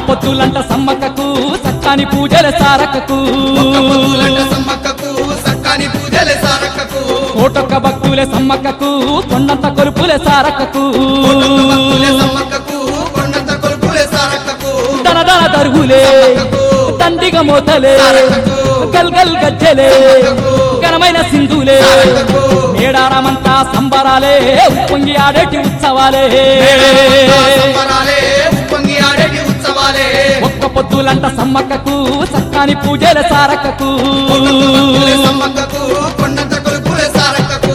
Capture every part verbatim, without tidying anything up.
పొద్దులంట సమ్మక్కకు సక్కాని పూజల సారక్కకు ఒక్క పొద్దులంట సమ్మక్కకు సక్కాని పూజల సారక్కకు కోటొక్క భక్తుల సమ్మక్కకు కొండంత కొలుపుల సారక్కకు కోటొక్క భక్తుల సమ్మక్కకు కొండంత కొలుపుల సారక్కకు దనదన దరుగులే దండిగ మోతలే గల్ గల్ గజ్జలే ఘనమైన సింధులే మేడారమంతా సంబరాలే ఉప్పొంగి ఆడేటి ఉత్సవాలే సంబరాలే ఉప్పొంగి ఆడేటి ఉత్సవాలే ఒక్క పొద్దులంట సమ్మక్కకు సక్కాని పూజల సారక్కకు సమ్మక్కకు కొండంత కొలుపుల సారక్కకు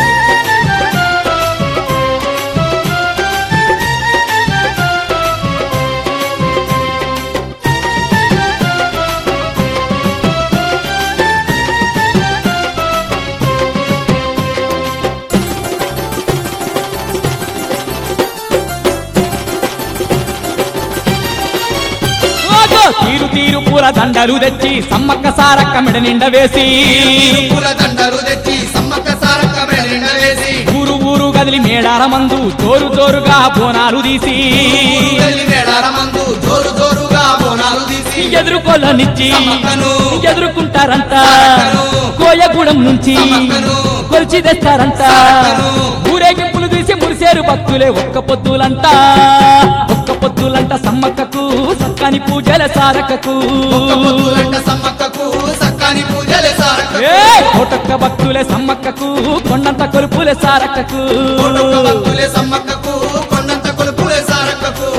తీరు తీరు పూల దండలు తెచ్చి సమ్మక్క సారక్క మెడ నిండ వేసి పూల దండలు తెచ్చి సమ్మక్క సారక్క మెడ నిండ వేసి ఊరు ఊరు గదిలి మేడారమందు జోరు జోరుగా బోనాలు తీసి మేడారమందు జోరు జోరుగా బోనాలు తీసి ఎదుర్కొల్లనిచ్చి సమ్మక్కను ఎదుర్కొంటారంట సారక్కను కోయగూడెం నుంచి సమ్మక్కను కొలిచి తెస్తారంట సారక్కను ఊరేగింపులు తీసి మురిసేరు భక్తులే ఒక్క పొద్దులంట ఒక్క పొద్దులంట సమ్మక్కకు సక్కాని పూజల సారక్కకు ఒక్క పొద్దులంట సమ్మక్కకు సక్కాని పూజల సారక్కకు కోటొక్క భక్తులే సమ్మక్కకు కొండంత కొలుపులే సారక్కకు కోటొక్క భక్తులే సమ్మక్కకు కొండంత కొలుపులే సారక్కకు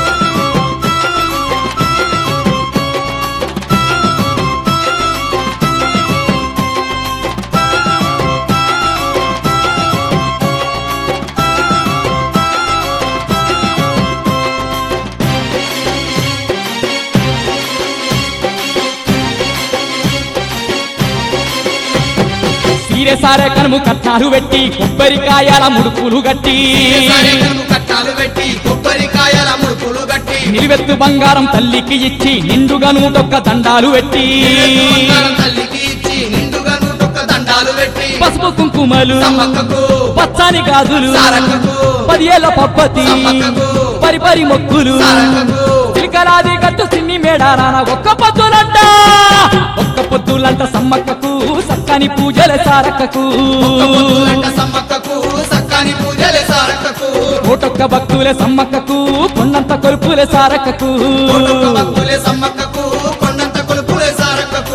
సీరె సారే కనుము కట్నాలు పెట్టి కొబ్బరికాయల ముడుపులు గట్టి కట్టాలు పెట్టి కొబ్బరికాయల ముడుపులు గట్టి నిలువెత్తు బంగారం తల్లికి ఇచ్చి నిండుగా నూటొక్క దండాలు పెట్టి తల్లికి ఇచ్చి నిండుగా నూటొక్క దండాలు పెట్టి పసుపు కుంకుమలు సమ్మక్కకు పచ్చాని గాజులు సారక్కకు పదియేళ్ల పప్పతి సమ్మక్కకు పరిపరి మొక్కులు సారక్కకు చిలకలాది గట్టు సిన్ని మేడారాన ఒక్క పొద్దులంట ఒక్క పొద్దులంట సమ్మక్కకు సక్కాని పూజల సారక్కకు ఒక్క పొద్దులంట సమ్మక్కకు సక్కాని పూజల సారక్కకు కోటొక్క భక్తుల సమ్మక్కకు కొండంత కొలుపుల సారక్కకు కోటొక్క భక్తుల సమ్మక్కకు కొండంత కొలుపుల సారక్కకు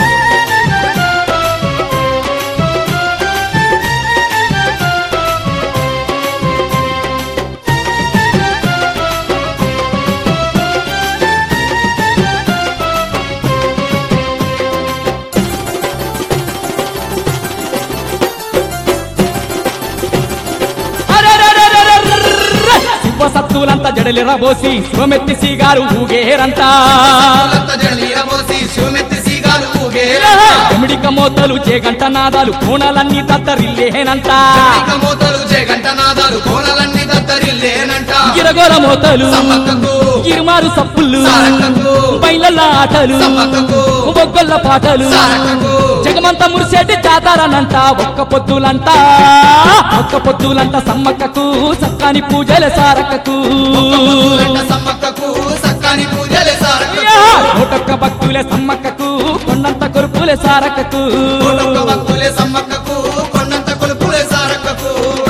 సత్తులంతా జడలిరబోసి శివమెత్తి సీగారు ఊగేరంట ఎమిడిక మోతలు చేగంట నాదాలు కోణలన్నీ దత్తరిల్లేనంట గిరగోల మోతలు గిరుమారు సప్పుళ్ళు బయలల్ల ఆటలు బొగ్గల్ల పాటలు జగమంత మురిసేటి జాతారనంట ఒక్క పొద్దులంట ఒక్క పొద్దులంట సమ్మక్కకు సక్కాని పూజల సారక్కకు సమ్మక్కకు సక్కాని పూజల సారక్కకు కోటొక్క భక్తులే సమ్మక్కకు కొండంత కొలుపులే సారక్కకు కోటొక్క భక్తులే సమ్మక్కకు కొండంత కొలుపులే సారక్కకు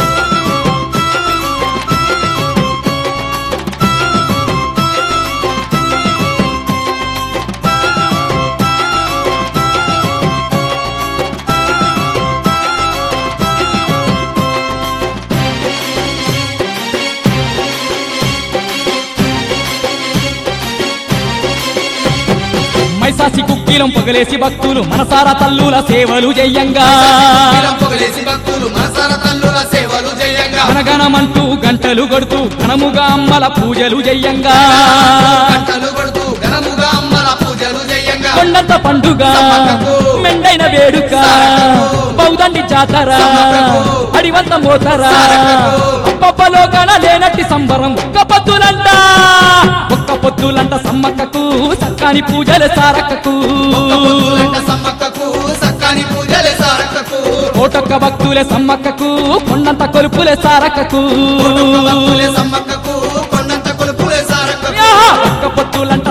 మైసాసి కుక్కీలం పొగలేసి భక్తులు మనసార తల్లుల సేవలు జయంగా పొగలేసి భక్తులు మనసార తల్లుల సేవలు జయంగా గణగణమంటూ గంటలు కొడుతూ ఘనముగా అమ్మల పూజలు జయంగా గంటలు కొడుతూ ఘనముగా అమ్మల పూజలు జయంగా కొండంత పండుగ మెండైన వేడుక బౌదండి జాతర అడివంత మోతరా అప్పప్పలో గణ లేనట్టి సంబరం ఒక్క పొద్దులంట ఒక్క పొద్దులంట సమ్మక్కకు సక్కాని పూజల సారక్కకు సమ్మక్కకు సక్కాని పూజల సారక్కకు కోటొక్క భక్తులే సమ్మక్కకు కొండంత కొలుపులే సారక్కకు సమ్మక్కకు కొండంత కొలుపులే సారక్కకు ఒక్క పొద్దులంట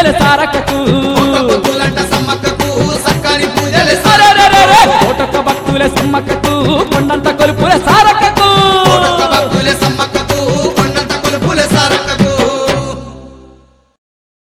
పూజల సారకకు